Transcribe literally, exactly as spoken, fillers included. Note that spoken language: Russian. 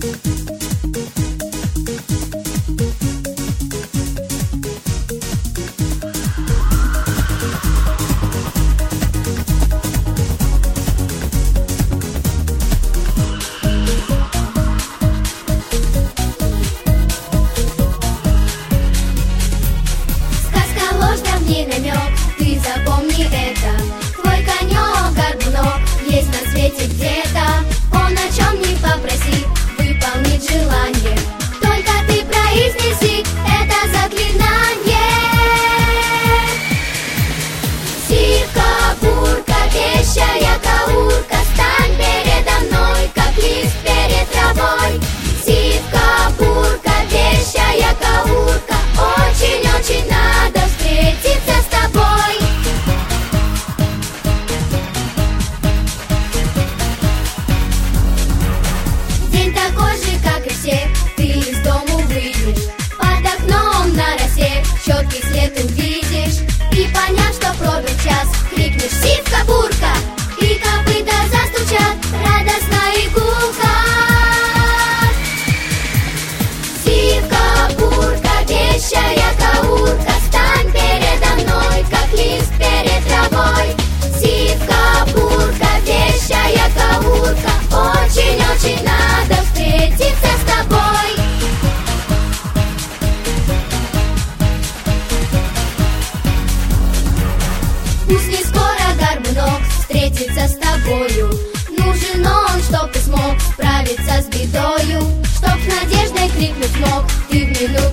Пусть не скоро горбунок встретится с тобою. Нужен он, чтоб ты смог справиться с бедою, чтоб с надеждой крикнуть мог ты в минуту